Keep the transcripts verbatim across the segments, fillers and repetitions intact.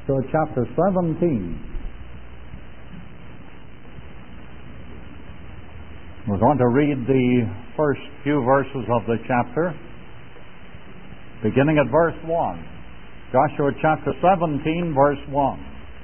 Joshua chapter seventeen. We're going to read the first few verses of the chapter, beginning at verse one. Joshua chapter seventeen, verse one.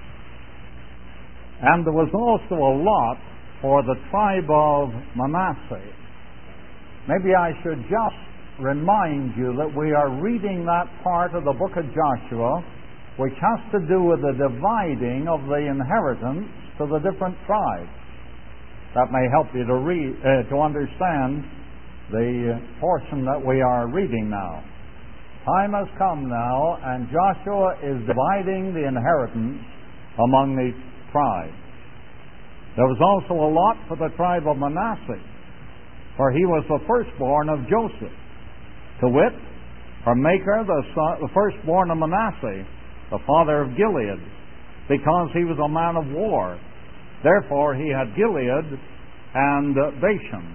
And there was also a lot for the tribe of Manasseh. Maybe I should just remind you that we are reading that part of the book of Joshua which has to do with the dividing of the inheritance to the different tribes. That may help you to read, uh, to understand the portion that we are reading now. Time has come now, and Joshua is dividing the inheritance among the tribes. There was also a lot for the tribe of Manasseh, for he was the firstborn of Joseph. To wit, her maker, the, son, the firstborn of Manasseh, the father of Gilead, because he was a man of war. Therefore he had Gilead and Bashan.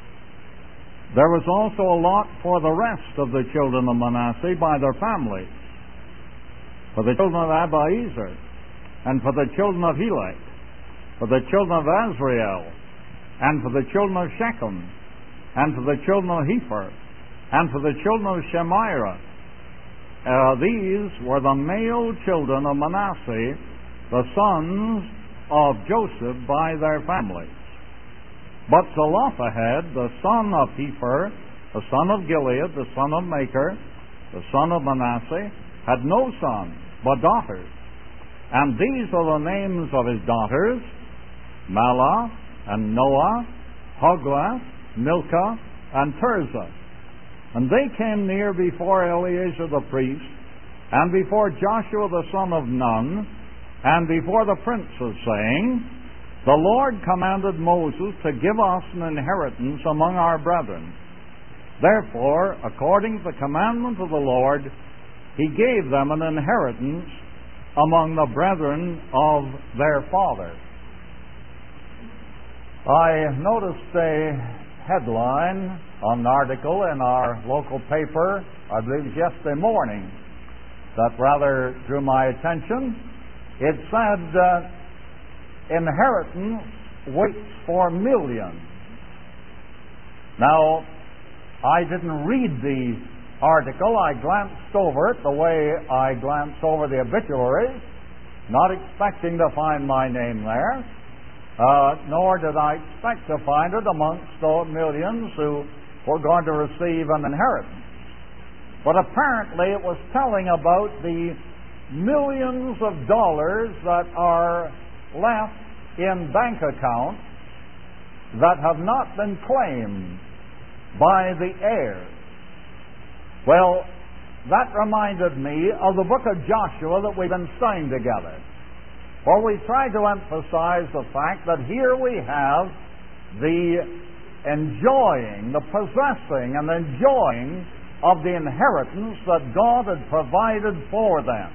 There was also a lot for the rest of the children of Manasseh by their families, for the children of Abiezer, and for the children of Helek, for the children of Azrael, and for the children of Shechem, and for the children of Hepher, and for the children of Shemaiah. Uh, these were the male children of Manasseh, the sons of Joseph by their families. But Zelophehad, the son of Hepher, the son of Gilead, the son of Machir, the son of Manasseh, had no sons, but daughters. And these are the names of his daughters: Mahlah, and Noah, Hoglah, Milcah, and Tirzah. And they came near before Eleazar the priest, and before Joshua the son of Nun, and before the princes, saying, The Lord commanded Moses to give us an inheritance among our brethren. Therefore, according to the commandment of the Lord, he gave them an inheritance among the brethren of their father. I noticed a headline on an article in our local paper, I believe it was yesterday morning, that rather drew my attention. It said, uh, inheritance waits for millions. Now, I didn't read the article. I glanced over it the way I glanced over the obituaries, not expecting to find my name there, uh, nor did I expect to find it amongst the millions who were going to receive an inheritance. But apparently it was telling about the millions of dollars that are left in bank accounts that have not been claimed by the heirs. Well, that reminded me of the book of Joshua that we've been studying together, where we try to emphasize the fact that here we have the enjoying, the possessing and enjoying of the inheritance that God had provided for them.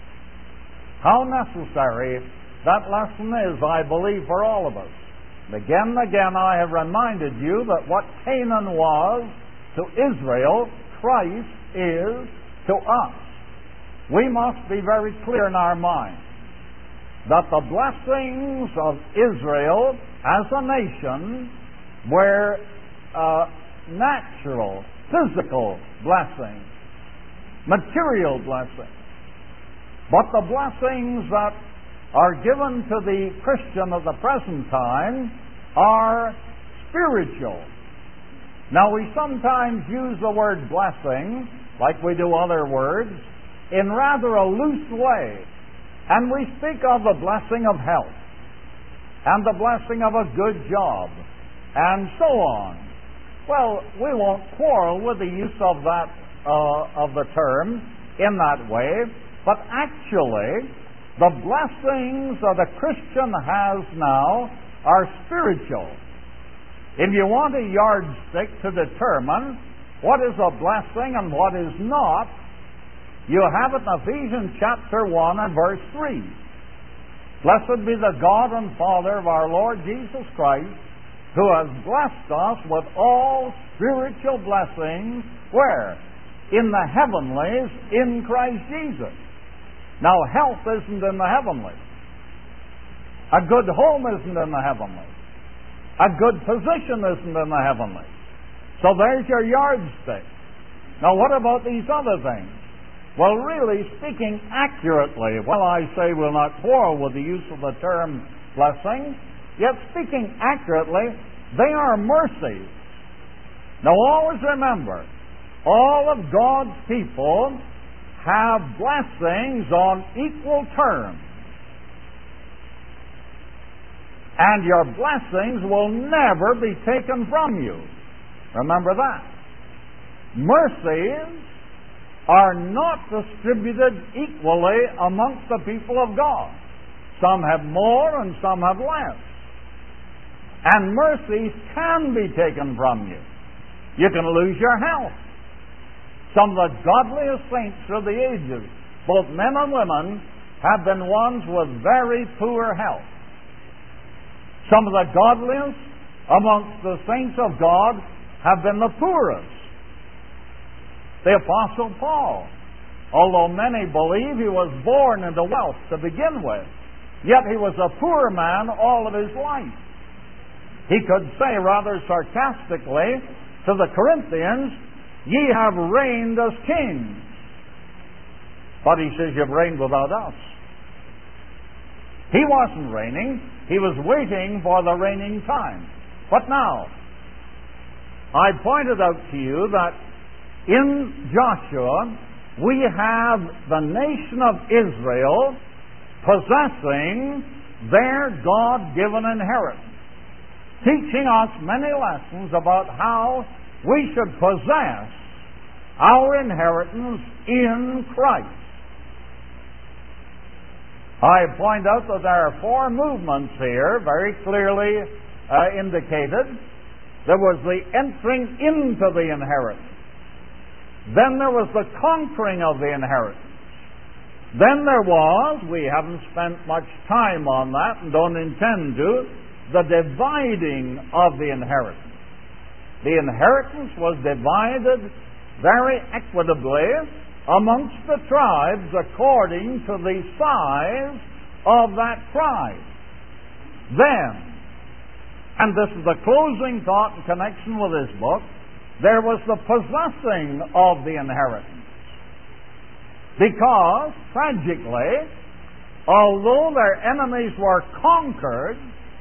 How necessary that lesson is, I believe, for all of us. And again and again I have reminded you that what Canaan was to Israel, Christ is to us. We must be very clear in our minds that the blessings of Israel as a nation were uh, natural, physical blessings, material blessings. But the blessings that are given to the Christian of the present time are spiritual. Now, we sometimes use the word blessing, like we do other words, in rather a loose way. And we speak of the blessing of health, and the blessing of a good job, and so on. Well, we won't quarrel with the use of that uh, of the term in that way, but actually, the blessings that a Christian has now are spiritual. If you want a yardstick to determine what is a blessing and what is not, you have it in Ephesians chapter one and verse three. Blessed be the God and Father of our Lord Jesus Christ, who has blessed us with all spiritual blessings, where? In the heavenlies, in Christ Jesus. Now, health isn't in the heavenlies. A good home isn't in the heavenlies. A good position isn't in the heavenlies. So there's your yardstick. Now, what about these other things? Well, really, speaking accurately, while I say we'll not quarrel with the use of the term blessing, yet speaking accurately, they are mercies. Now, always remember, all of God's people have blessings on equal terms. And your blessings will never be taken from you. Remember that. Mercies are not distributed equally amongst the people of God. Some have more and some have less. And mercies can be taken from you. You can lose your health. Some of the godliest saints through the ages, both men and women, have been ones with very poor health. Some of the godliest amongst the saints of God have been the poorest. The Apostle Paul, although many believe he was born into wealth to begin with, yet he was a poor man all of his life. He could say rather sarcastically to the Corinthians, "Ye have reigned as kings." But he says, "You've reigned without us." He wasn't reigning. He was waiting for the reigning time. But now, I pointed out to you that in Joshua, we have the nation of Israel possessing their God-given inheritance, teaching us many lessons about how we should possess our inheritance in Christ. I point out that there are four movements here, very clearly uh, indicated. There was the entering into the inheritance. Then there was the conquering of the inheritance. Then there was, we haven't spent much time on that and don't intend to, the dividing of the inheritance. The inheritance was divided very equitably amongst the tribes according to the size of that tribe. Then, and this is the closing thought in connection with this book, there was the possessing of the inheritance. Because, tragically, although their enemies were conquered,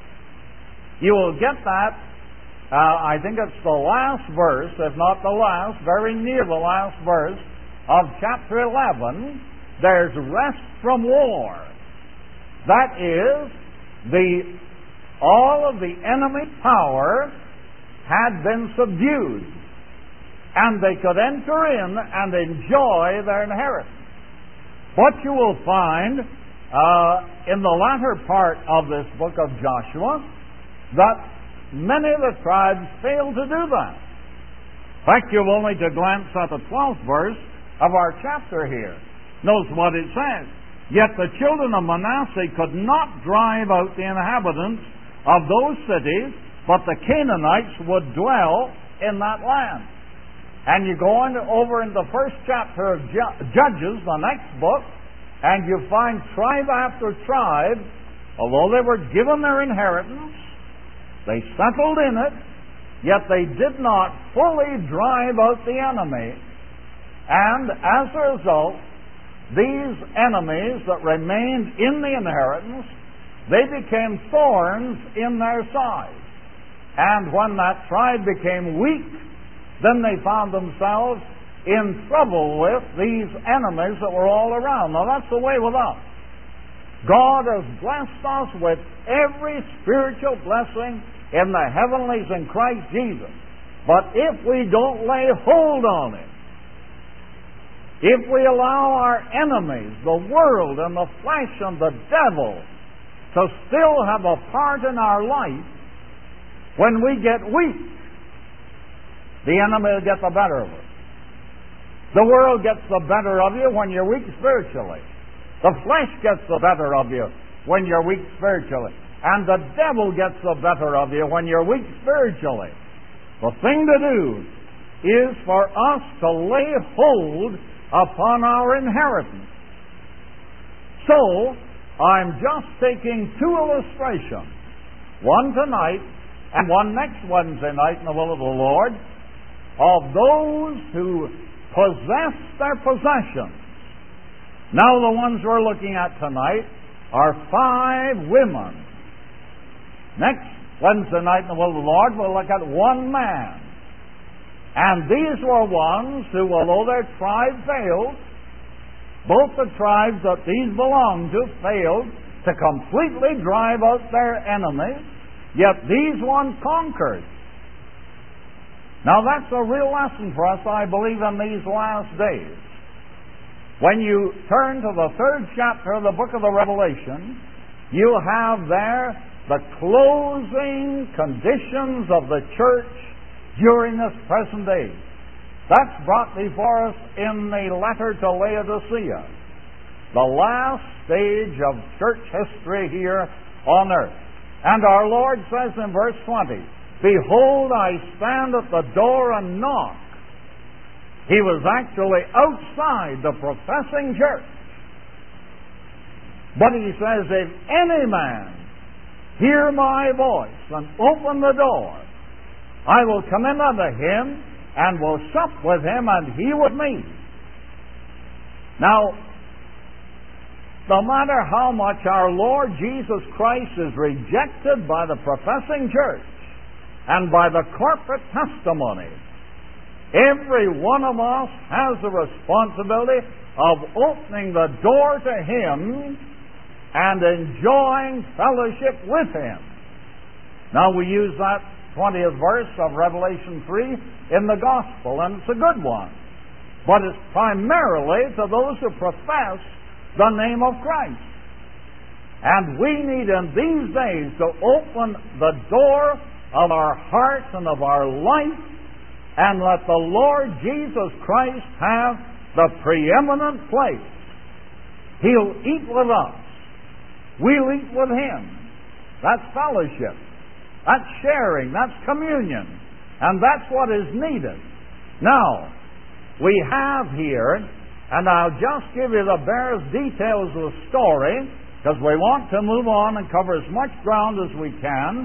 you will get that, uh, I think it's the last verse, if not the last, very near the last verse of chapter eleven, there's rest from war. That is, the all of the enemy power had been subdued, and they could enter in and enjoy their inheritance. What you will find uh, in the latter part of this book of Joshua, that many of the tribes failed to do that. In fact, you've only to glance at the twelfth verse of our chapter here. Notice what it says. Yet the children of Manasseh could not drive out the inhabitants of those cities, but the Canaanites would dwell in that land. And you go on over in the first chapter of Judges, the next book, and you find tribe after tribe, although they were given their inheritance, they settled in it, yet they did not fully drive out the enemy. And as a result, these enemies that remained in the inheritance, they became thorns in their side. And when that tribe became weak, then they found themselves in trouble with these enemies that were all around. Now that's the way with us. God has blessed us with every spiritual blessing in the heavenlies in Christ Jesus. But if we don't lay hold on it, if we allow our enemies, the world and the flesh and the devil, to still have a part in our life, when we get weak, the enemy will get the better of us. The world gets the better of you when you're weak spiritually. The flesh gets the better of you when you're weak spiritually. And the devil gets the better of you when you're weak spiritually. The thing to do is for us to lay hold upon our inheritance. So, I'm just taking two illustrations, one tonight and one next Wednesday night in the will of the Lord, of those who possess their possessions. Now, the ones we're looking at tonight are five women. Next Wednesday night in the will of the Lord, we'll look at one man. And these were ones who, although their tribe failed, both the tribes that these belonged to failed to completely drive out their enemies, yet these ones conquered. Now that's a real lesson for us, I believe, in these last days. When you turn to the third chapter of the book of the Revelation, you have there the closing conditions of the church during this present age. That's brought before us in the letter to Laodicea, the last stage of church history here on earth. And our Lord says in verse twenty, "Behold, I stand at the door and knock." He was actually outside the professing church. But he says, "If any man hear my voice and open the door, I will come in unto him and will sup with him and he with me." Now, no matter how much our Lord Jesus Christ is rejected by the professing church and by the corporate testimony, every one of us has the responsibility of opening the door to him and enjoying fellowship with him. Now, we use that twentieth verse of Revelation three in the Gospel, and it's a good one. But it's primarily to those who profess the name of Christ. And we need in these days to open the door of our hearts and of our life and let the Lord Jesus Christ have the preeminent place. He'll eat with us. We'll eat with Him. That's fellowship. That's sharing. That's communion. And that's what is needed. Now, we have here, and I'll just give you the barest details of the story, because we want to move on and cover as much ground as we can.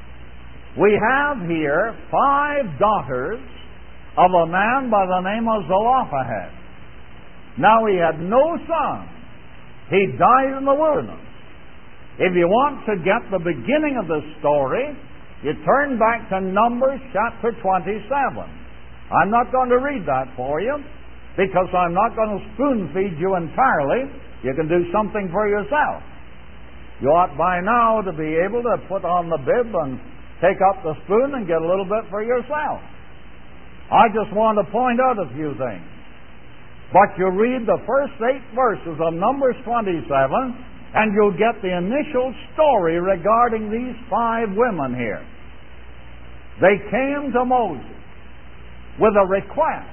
We have here five daughters of a man by the name of Zelophehad. Now, he had no son. He died in the wilderness. If you want to get the beginning of the story, you turn back to Numbers chapter twenty-seven. I'm not going to read that for you, because I'm not going to spoon feed you entirely. You can do something for yourself. You ought by now to be able to put on the bib and take up the spoon and get a little bit for yourself. I just want to point out a few things. But you read the first eight verses of Numbers twenty-seven, and you'll get the initial story regarding these five women here. They came to Moses with a request.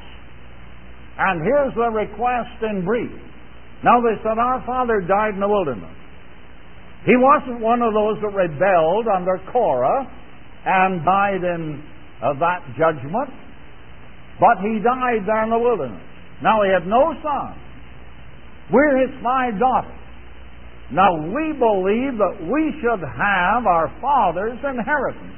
And here's the request in brief. Now, they said, "Our father died in the wilderness." He wasn't one of those that rebelled under Korah and died in uh, that judgment, but he died there in the wilderness. Now, he had no son. We're his five daughters. Now, we believe that we should have our father's inheritance.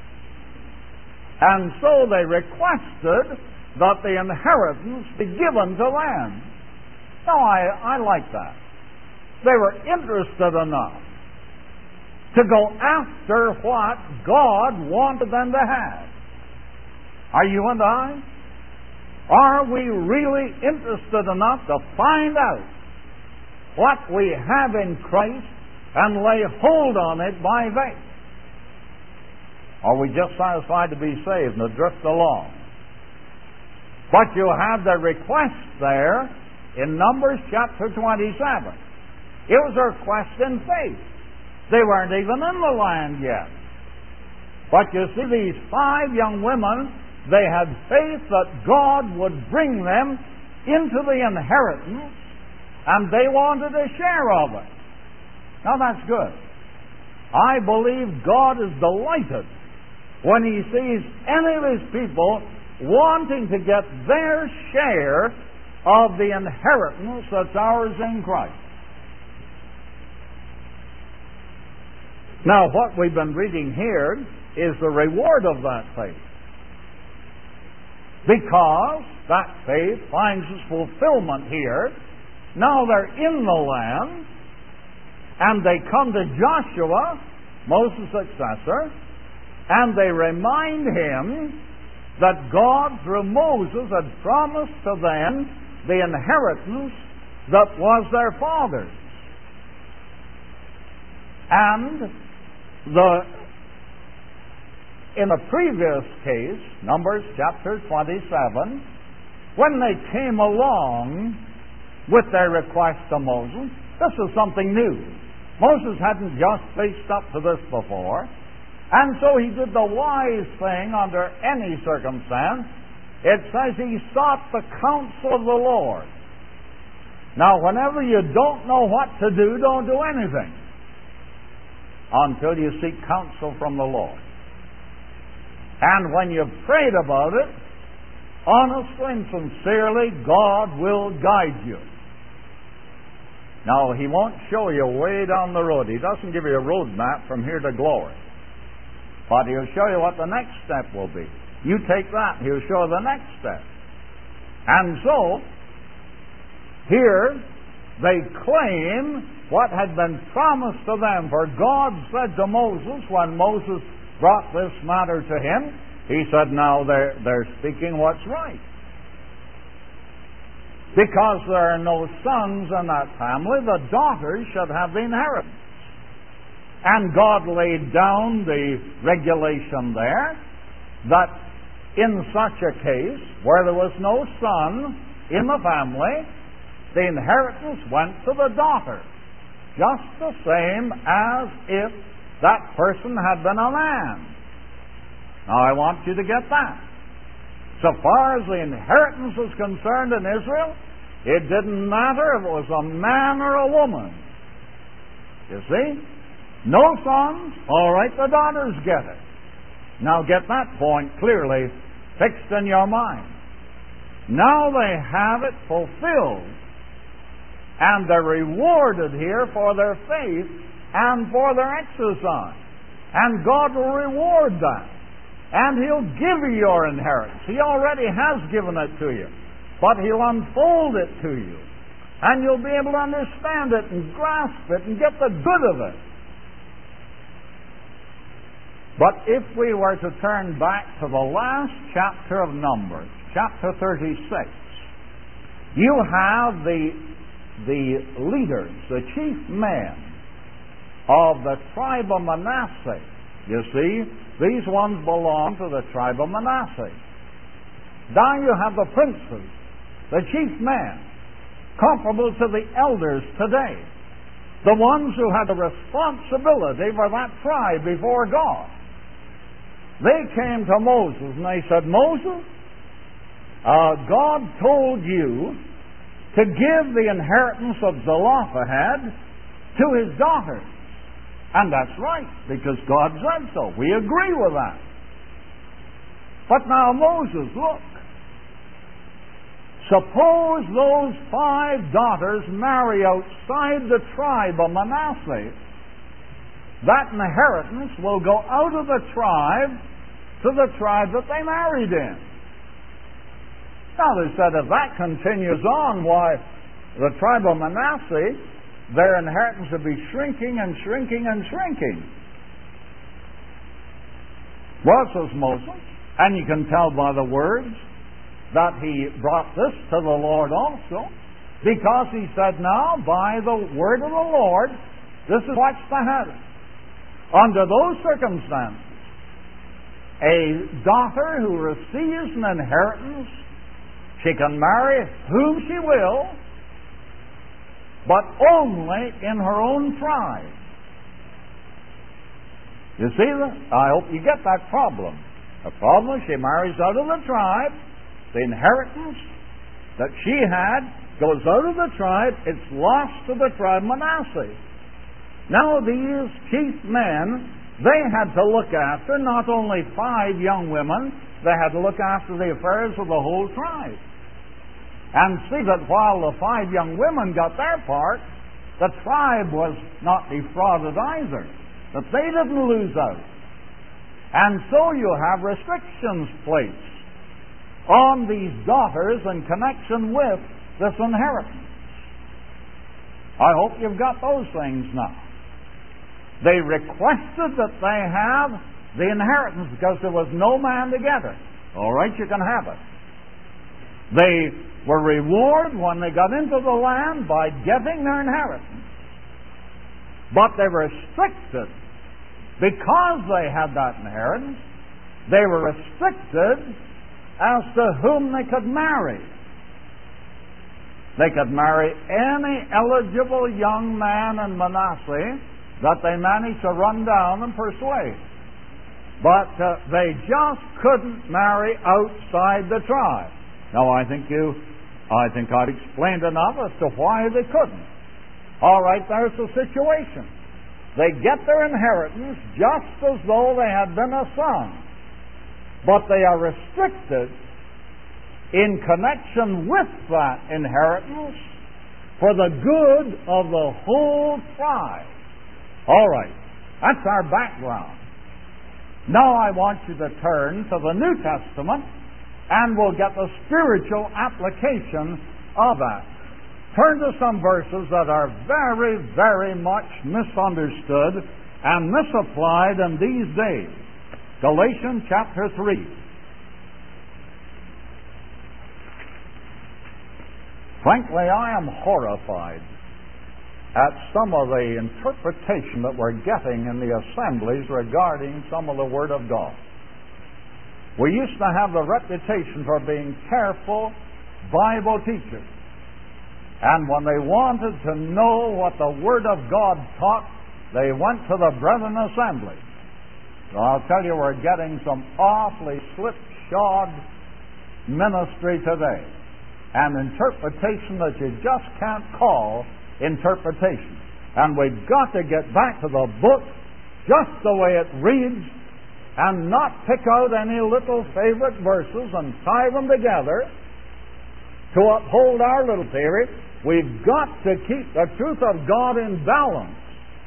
And so they requested that the inheritance be given to them. Now, I, I like that. They were interested enough to go after what God wanted them to have. Are you and I? Are we really interested enough to find out what we have in Christ and lay hold on it by faith? Or are we just satisfied to be saved and to drift along? But you have the request there in Numbers chapter twenty-seven. It was a request in faith. They weren't even in the land yet. But you see, these five young women, they had faith that God would bring them into the inheritance, and they wanted a share of it. Now, that's good. I believe God is delighted when He sees any of His people wanting to get their share of the inheritance that's ours in Christ. Now, what we've been reading here is the reward of that faith. Because that faith finds its fulfillment here. Now they're in the land, and they come to Joshua, Moses' successor, and they remind him that God, through Moses, had promised to them the inheritance that was their fathers. And the in the previous case, Numbers chapter twenty-seven, when they came along with their request to Moses, this is something new. Moses hadn't just faced up to this before, and so he did the wise thing under any circumstance. It says he sought the counsel of the Lord. Now, whenever you don't know what to do, don't do anything until you seek counsel from the Lord. And when you've prayed about it, honestly and sincerely, God will guide you. Now, He won't show you way down the road. He doesn't give you a road map from here to glory. But He'll show you what the next step will be. You take that, He'll show you the next step. And so, here, they claim what had been promised to them. For God said to Moses, when Moses brought this matter to him, He said, now they're, they're speaking what's right. Because there are no sons in that family, the daughters should have the inheritance. And God laid down the regulation there that in such a case, where there was no son in the family, the inheritance went to the daughter, just the same as if that person had been a man. Now, I want you to get that. So far as the inheritance is concerned in Israel, it didn't matter if it was a man or a woman. You see? No sons, all right, the daughters get it. Now get that point clearly fixed in your mind. Now they have it fulfilled, and they're rewarded here for their faith and for their exercise. And God will reward that. And He'll give you your inheritance. He already has given it to you. But He'll unfold it to you. And you'll be able to understand it and grasp it and get the good of it. But if we were to turn back to the last chapter of Numbers, chapter thirty-six, you have the, the leaders, the chief men of the tribe of Manasseh. You see, these ones belong to the tribe of Manasseh. Now you have the princes, the chief men, comparable to the elders today, the ones who had the responsibility for that tribe before God. They came to Moses and they said, Moses, uh, God told you to give the inheritance of Zelophehad to his daughters. And that's right, because God said so. We agree with that. But now, Moses, look. Suppose those five daughters marry outside the tribe of Manasseh. That inheritance will go out of the tribe to the tribe that they married in. Now, they said, if that continues on, why, the tribe of Manasseh, their inheritance will be shrinking and shrinking and shrinking. Well, says Moses, and you can tell by the words that he brought this to the Lord also, because he said, now, by the word of the Lord, this is what's to happen. Under those circumstances, a daughter who receives an inheritance, she can marry whom she will, but only in her own tribe. You see that? I hope you get that problem. The problem is she marries out of the tribe. The inheritance that she had goes out of the tribe. It's lost to the tribe Manasseh. Now these chief men, they had to look after not only five young women, they had to look after the affairs of the whole tribe. And see that while the five young women got their part, the tribe was not defrauded either. that they didn't lose out. And so you have restrictions placed on these daughters in connection with this inheritance. I hope you've got those things now. They requested that they have the inheritance because there was no man together. All right, you can have it. They were rewarded when they got into the land by getting their inheritance. But they were restricted because they had that inheritance. They were restricted as to whom they could marry. They could marry any eligible young man in Manasseh that they managed to run down and persuade. But uh, they just couldn't marry outside the tribe. Now, I think you, I think I've explained enough as to why they couldn't. All right, there's the situation. They get their inheritance just as though they had been a son. But they are restricted in connection with that inheritance for the good of the whole tribe. All right, that's our background. Now I want you to turn to the New Testament and we'll get the spiritual application of that. Turn to some verses that are very, very much misunderstood and misapplied in these days. Galatians chapter three. Frankly, I am horrified at some of the interpretation that we're getting in the assemblies regarding some of the Word of God. We used to have the reputation for being careful Bible teachers. And when they wanted to know what the Word of God taught, they went to the Brethren Assembly. So I'll tell you, we're getting some awfully slipshod ministry today. An interpretation that you just can't call interpretation. And we've got to get back to the book just the way it reads and not pick out any little favorite verses and tie them together to uphold our little theory. We've got to keep the truth of God in balance.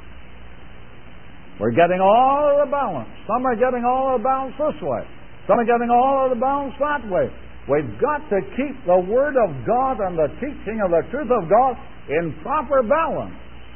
We're getting all of the balance. Some are getting all of the balance this way. Some are getting all of the balance that way. We've got to keep the Word of God and the teaching of the truth of God in proper balance.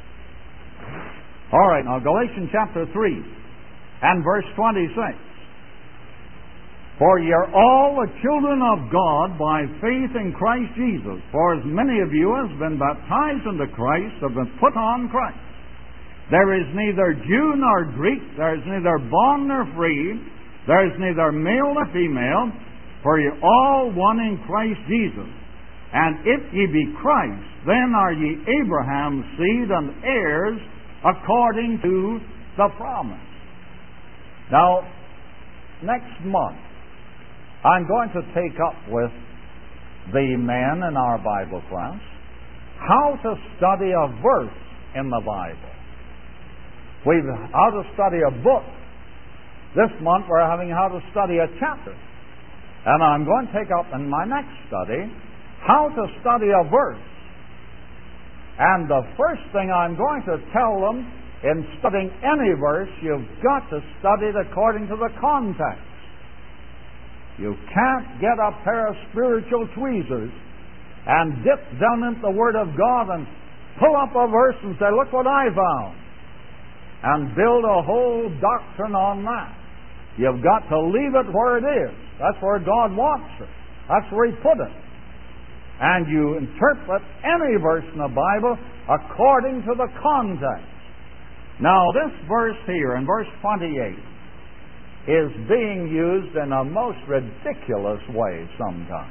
All right, now Galatians chapter three and verse twenty-six. For ye are all the children of God by faith in Christ Jesus. For as many of you as have been baptized into Christ have been put on Christ. There is neither Jew nor Greek, there is neither bond nor free, there is neither male nor female, for ye are all one in Christ Jesus. And if ye be Christ, then are ye Abraham's seed and heirs according to the promise. Now, next month, I'm going to take up with the men in our Bible class how to study a verse in the Bible. We've how to study a book. This month we're having how to study a chapter. And I'm going to take up in my next study how to study a verse. And the first thing I'm going to tell them, in studying any verse, you've got to study it according to the context. You can't get a pair of spiritual tweezers and dip down into the Word of God and pull up a verse and say, look what I found, and build a whole doctrine on that. You've got to leave it where it is. That's where God wants it. That's where He put it. And you interpret any verse in the Bible according to the context. Now, this verse here, in verse twenty-eight, is being used in a most ridiculous way sometimes.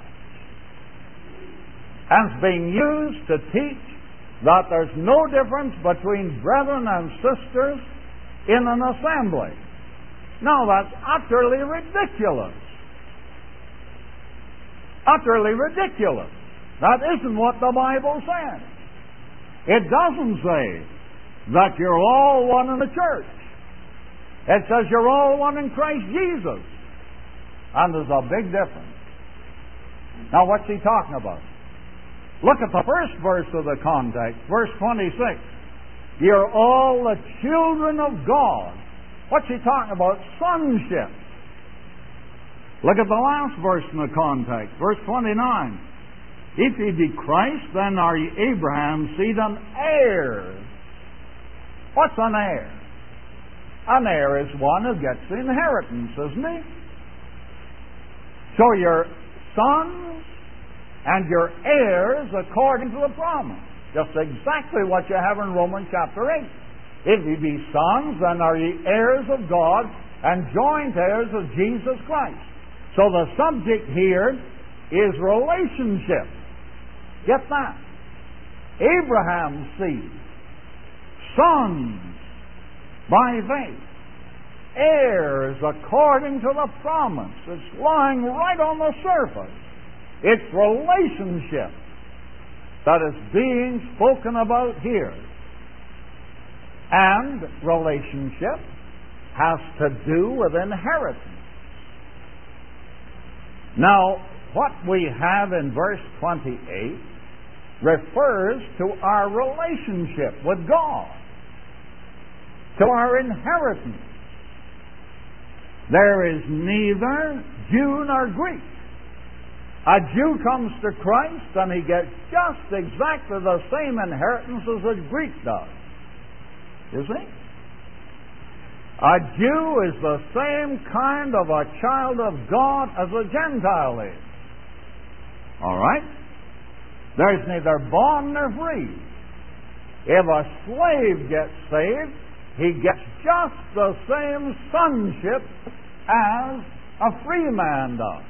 And it's being used to teach that there's no difference between brethren and sisters in an assembly. Now, that's utterly ridiculous. Utterly ridiculous. That isn't what the Bible says. It doesn't say that you're all one in the church. It says you're all one in Christ Jesus. And there's a big difference. Now, what's he talking about? Look at the first verse of the context, verse twenty-six. You're all the children of God. What's he talking about? Sonship. Look at the last verse in the context, verse twenty-nine. If ye be Christ, then are ye Abraham's seed and heirs. What's an heir? An heir is one who gets the inheritance, isn't he? So you're sons and you're heirs according to the promise. Just exactly what you have in Romans chapter eight. If ye be sons, then are ye heirs of God and joint heirs of Jesus Christ. So the subject here is relationship. Get that? Abraham's seed. Sons by faith. Heirs according to the promise. It's lying right on the surface. It's relationship that is being spoken about here. And relationship has to do with inheritance. Now, what we have in verse twenty-eight refers to our relationship with God, to our inheritance. There is neither Jew nor Greek. A Jew comes to Christ and he gets just exactly the same inheritance as a Greek does. You see? A Jew is the same kind of a child of God as a Gentile is. All right? There's neither bond nor free. If a slave gets saved, he gets just the same sonship as a free man does.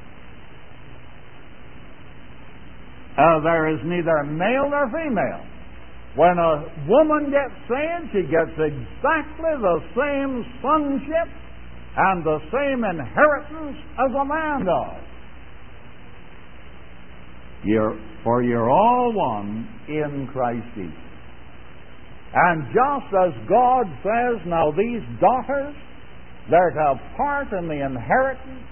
Uh, there is neither male nor female. When a woman gets saved, she gets exactly the same sonship and the same inheritance as a man does. You're, for you're all one in Christ Jesus. And just as God says, now these daughters, they're to have part in the inheritance,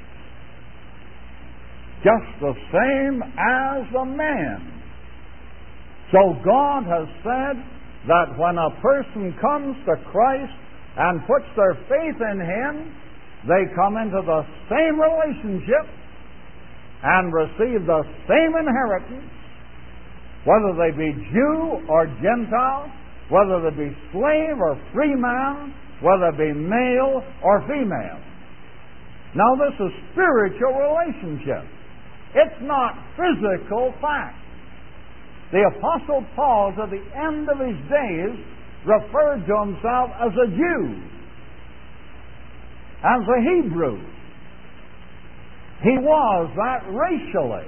just the same as the man. So God has said that when a person comes to Christ and puts their faith in Him, they come into the same relationship and receive the same inheritance, whether they be Jew or Gentile, whether they be slave or free man, whether they be male or female. Now this is spiritual relationship. It's not physical fact. The Apostle Paul, to the end of his days, referred to himself as a Jew, as a Hebrew. He was that racially.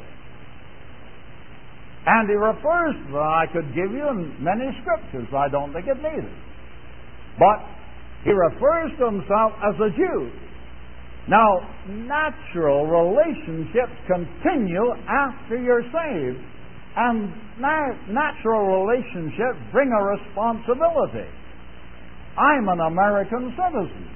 And he refers to that. I could give you in many scriptures. I don't think it needed. But he refers to himself as a Jew. Now, natural relationships continue after you're saved. And na- natural relationships bring a responsibility. I'm an American citizen.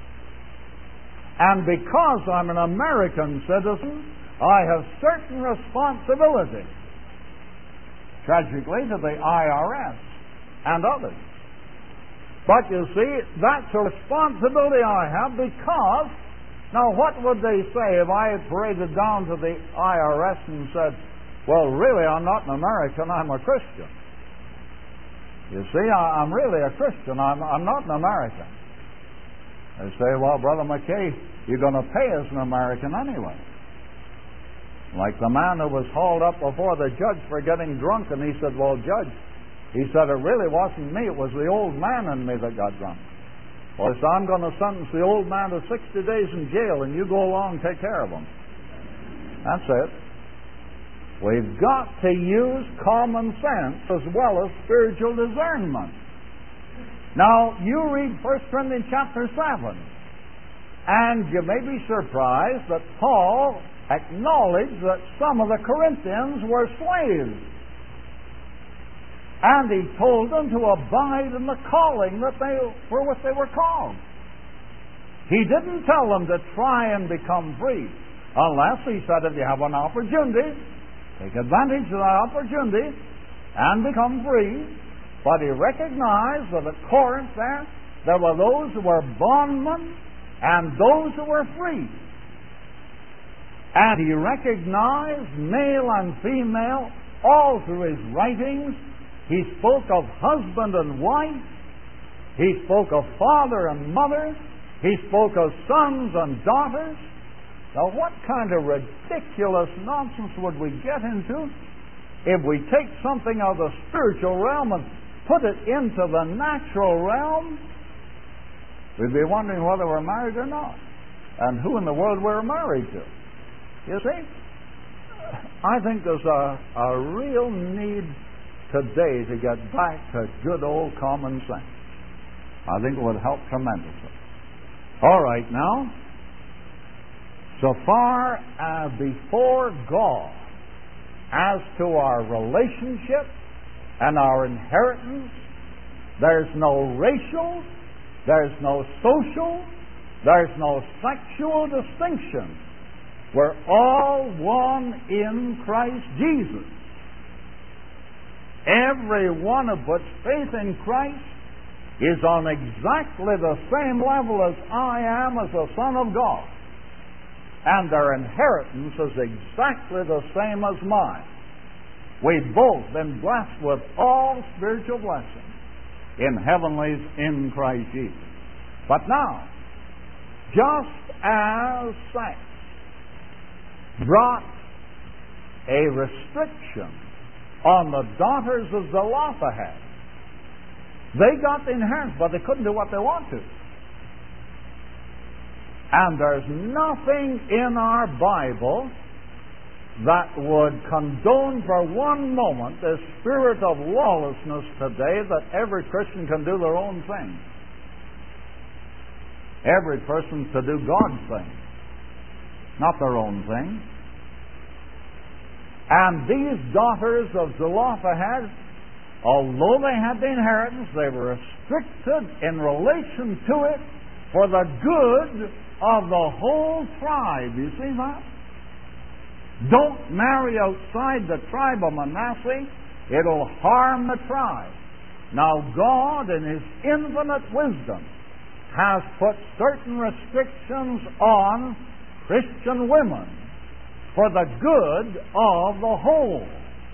And because I'm an American citizen, I have certain responsibilities. Tragically, to the I R S and others. But you see, that's a responsibility I have because, now what would they say if I had paraded down to the I R S and said, well, really, I'm not an American, I'm a Christian. You see, I, I'm really a Christian, I'm, I'm not an American. They say, well, Brother McKay, you're going to pay as an American anyway. Like the man who was hauled up before the judge for getting drunk, and he said, well, Judge, he said, it really wasn't me, it was the old man in me that got drunk. Well, so I'm going to sentence the old man to sixty days in jail, and you go along and take care of him. That's it. We've got to use common sense as well as spiritual discernment. Now, you read First Corinthians chapter seven, and you may be surprised that Paul acknowledged that some of the Corinthians were slaves. And he told them to abide in the calling that they for which they were called. He didn't tell them to try and become free, unless he said, if you have an opportunity, take advantage of that opportunity and become free. But he recognized that at Corinth there, there were those who were bondmen and those who were free. And he recognized male and female all through his writings. He spoke of husband and wife. He spoke of father and mother. He spoke of sons and daughters. Now, what kind of ridiculous nonsense would we get into if we take something of the spiritual realm and put it into the natural realm? We'd be wondering whether we're married or not, and who in the world we're married to. You see, I think there's a, a real need today to get back to good old common sense. I think it would help tremendously. All right, now, so far as before God, as to our relationship and our inheritance, there's no racial, there's no social, there's no sexual distinction. We're all one in Christ Jesus. Every one who puts faith in Christ is on exactly the same level as I am as a son of God. And their inheritance is exactly the same as mine. We've both been blessed with all spiritual blessings in heavenlies in Christ Jesus. But now, just as sex brought a restriction on the daughters of Zelophehad, they got the inheritance, but they couldn't do what they want to. And there's nothing in our Bible that would condone for one moment the spirit of lawlessness today, that every Christian can do their own thing. Every person's to do God's thing, not their own thing. And these daughters of Zelophehad, although they had the inheritance, they were restricted in relation to it for the good of the whole tribe. You see that? Don't marry outside the tribe of Manasseh. It'll harm the tribe. Now, God, in His infinite wisdom, has put certain restrictions on Christian women for the good of the whole.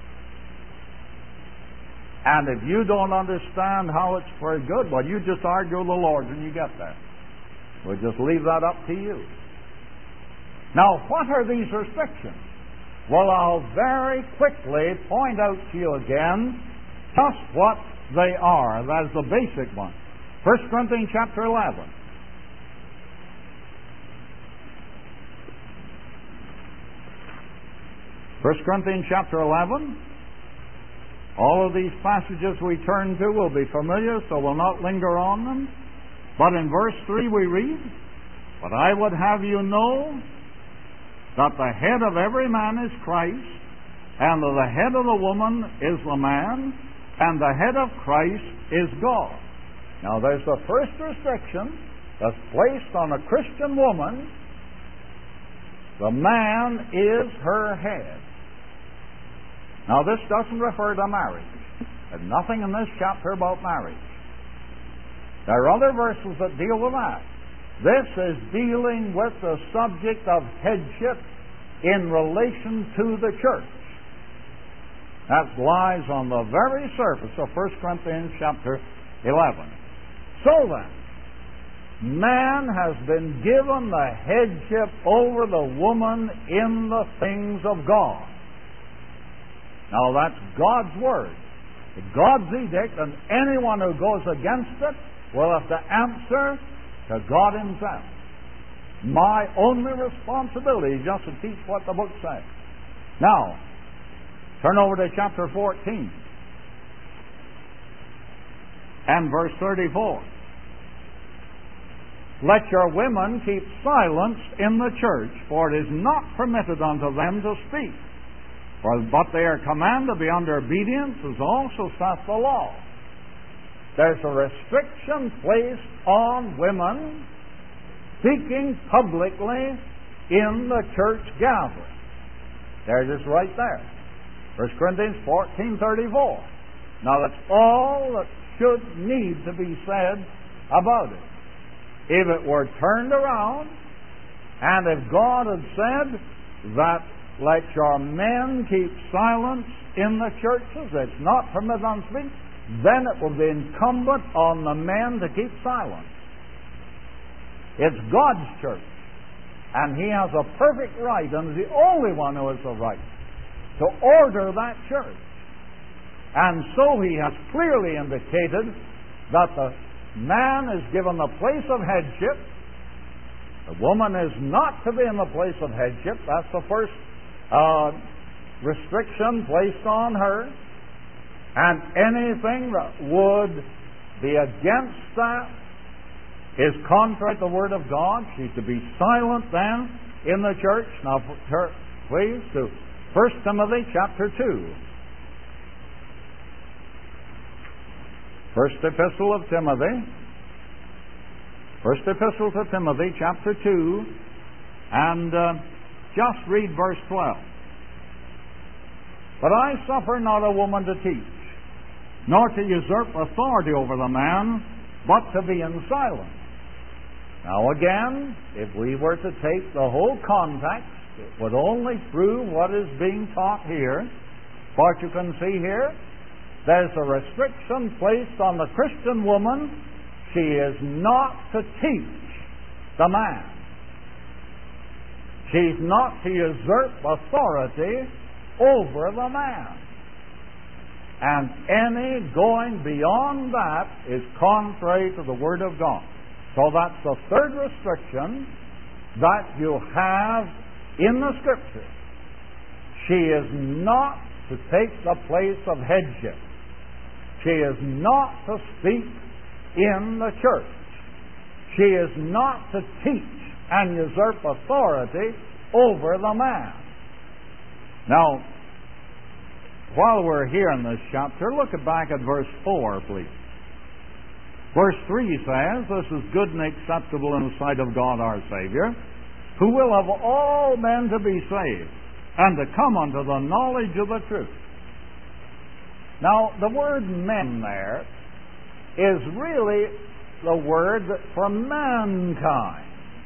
And if you don't understand how it's for good, well, you just argue with the Lord when you get there. We'll just leave that up to you. Now, what are these restrictions? Well, I'll very quickly point out to you again just what they are. That is the basic one. First Corinthians chapter eleven. First Corinthians chapter eleven. All of these passages we turn to will be familiar, so we'll not linger on them. But in verse three we read, "But I would have you know that the head of every man is Christ, and that the head of the woman is the man, and the head of Christ is God." Now there's the first restriction that's placed on a Christian woman. The man is her head. Now this doesn't refer to marriage. There's nothing in this chapter about marriage. There are other verses that deal with that. This is dealing with the subject of headship in relation to the church. That lies on the very surface of First Corinthians chapter eleven. So then, man has been given the headship over the woman in the things of God. Now that's God's word, God's edict, and anyone who goes against it will have to answer to God Himself. My only responsibility is just to teach what the book says. Now, turn over to chapter fourteen and verse thirty-four. "Let your women keep silence in the church, for it is not permitted unto them to speak. For but they are commanded to be under obedience, as also saith the law." There's a restriction placed on women speaking publicly in the church gathering. There it is right there. First Corinthians fourteen thirty-four. Now that's all that should need to be said about it. If it were turned around, and if God had said that let your men keep silence in the churches, it's not permitted on speech, then it will be incumbent on the men to keep silence. It's God's church, and He has a perfect right, and is the only one who has the right to order that church. And so He has clearly indicated that the man is given the place of headship. The woman is not to be in the place of headship. That's the first uh, restriction placed on her. And anything that would be against that is contrary to the Word of God. She's to be silent then in the church. Now, please, to First Timothy chapter two. First Epistle of Timothy. First Epistle to Timothy, chapter two, and uh, just read verse twelve. But I suffer not a woman to teach, nor to usurp authority over the man, but to be in silence. Now again, if we were to take the whole context, it would only prove what is being taught here. But you can see here, there's a restriction placed on the Christian woman. She is not to teach the man. She's not to usurp authority over the man. And any going beyond that is contrary to the Word of God. So that's the third restriction that you have in the Scripture. She is not to take the place of headship. She is not to speak in the church. She is not to teach and usurp authority over the man. Now, while we're here in this chapter, look back at verse four, please. Verse three says, "This is good and acceptable in the sight of God our Savior, who will have all men to be saved, and to come unto the knowledge of the truth." Now, the word men there is really the word for mankind.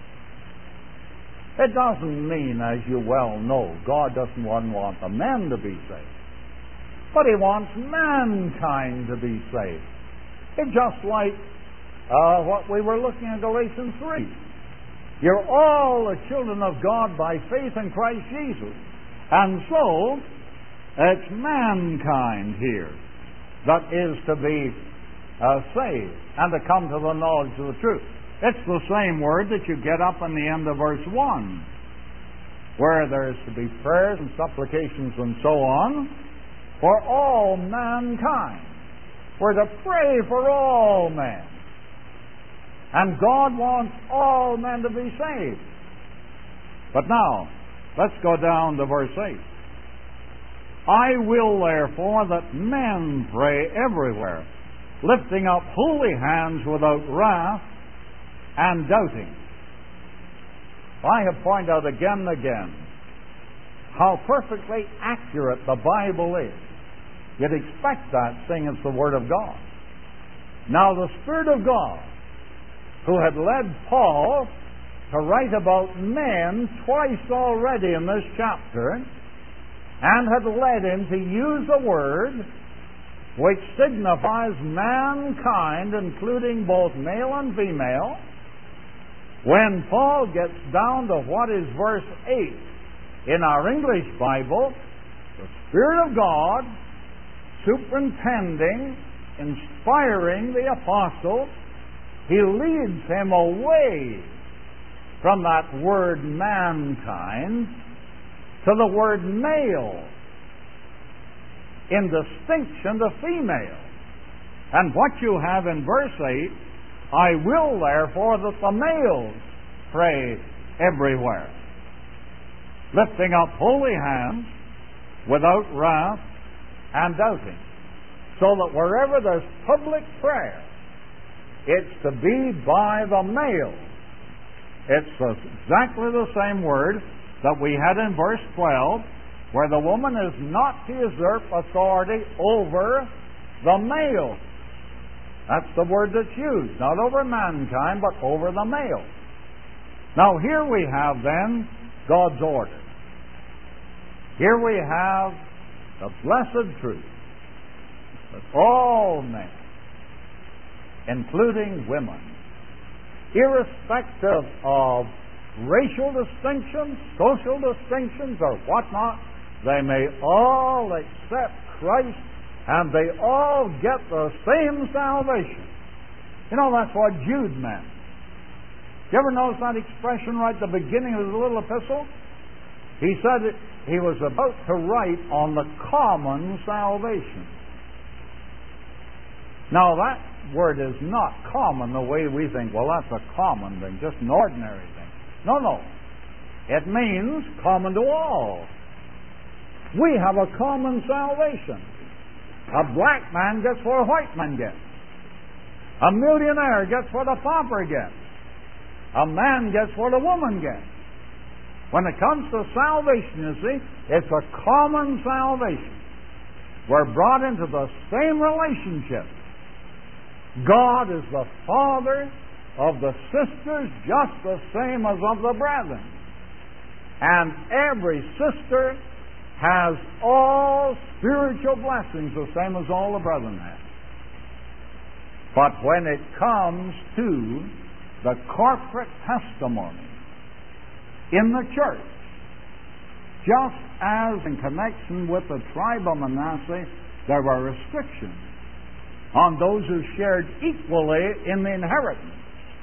It doesn't mean, as you well know, God doesn't want the men to be saved, but He wants mankind to be saved. It's just like uh, what we were looking at Galatians three. You're all the children of God by faith in Christ Jesus. And so, it's mankind here that is to be uh, saved and to come to the knowledge of the truth. It's the same word that you get up in the end of verse one, where there's to be prayers and supplications and so on for all mankind. We're to pray for all men. And God wants all men to be saved. But now, let's go down to verse eight. "I will therefore that men pray everywhere, lifting up holy hands without wrath and doubting." I have pointed out again and again how perfectly accurate the Bible is. You'd expect that, seeing it's the Word of God. Now, the Spirit of God, who had led Paul to write about men twice already in this chapter, and had led him to use a word which signifies mankind, including both male and female, when Paul gets down to what is verse eight in our English Bible, the Spirit of God superintending, inspiring the apostle, he leads him away from that word mankind to the word male, in distinction to female. And what you have in verse eight, "I will therefore that the males pray everywhere, lifting up holy hands without wrath and doubting." So that wherever there's public prayer, it's to be by the males. It's exactly the same word that we had in verse twelve, where the woman is not to usurp authority over the male. That's the word that's used, not over mankind, but over the male. Now here we have then God's order. Here we have the blessed truth that all men, including women, irrespective of racial distinctions, social distinctions, or whatnot, they may all accept Christ and they all get the same salvation. You know, that's what Jude meant. You ever notice that expression right at the beginning of the little epistle? He said it, he was about to write on the common salvation. Now that word is not common the way we think, well, that's a common thing, just an ordinary thing. No, no. It means common to all. We have a common salvation. A black man gets what a white man gets. A millionaire gets what a pauper gets. A man gets what a woman gets. When it comes to salvation, you see, it's a common salvation. We're brought into the same relationship. God is the Father of the sisters just the same as of the brethren. And every sister has all spiritual blessings the same as all the brethren have. But when it comes to the corporate testimony in the church, just as in connection with the tribe of Manasseh, there were restrictions on those who shared equally in the inheritance.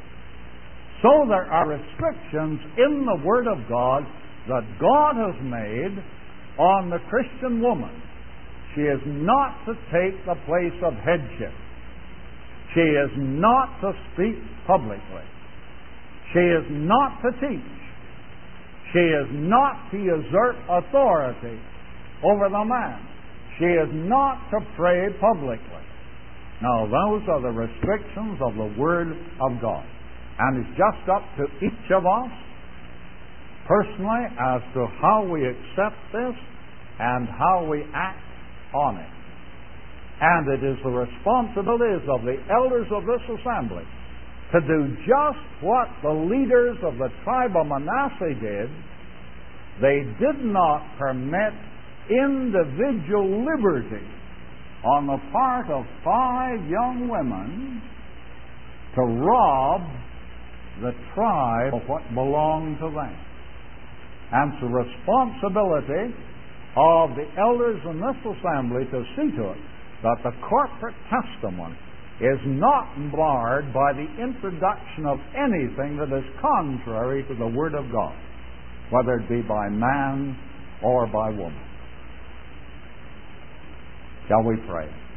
So there are restrictions in the Word of God that God has made on the Christian woman. She is not to take the place of headship. She is not to speak publicly. She is not to teach. She is not to usurp authority over the man. She is not to pray publicly. Now, those are the restrictions of the Word of God. And it's just up to each of us personally as to how we accept this and how we act on it. And it is the responsibilities of the elders of this assembly to do just what the leaders of the tribe of Manasseh did. They did not permit individual liberty on the part of five young women to rob the tribe of what belonged to them. And it's the responsibility of the elders in this assembly to see to it that the corporate testimony is not marred by the introduction of anything that is contrary to the Word of God, whether it be by man or by woman. Shall we pray?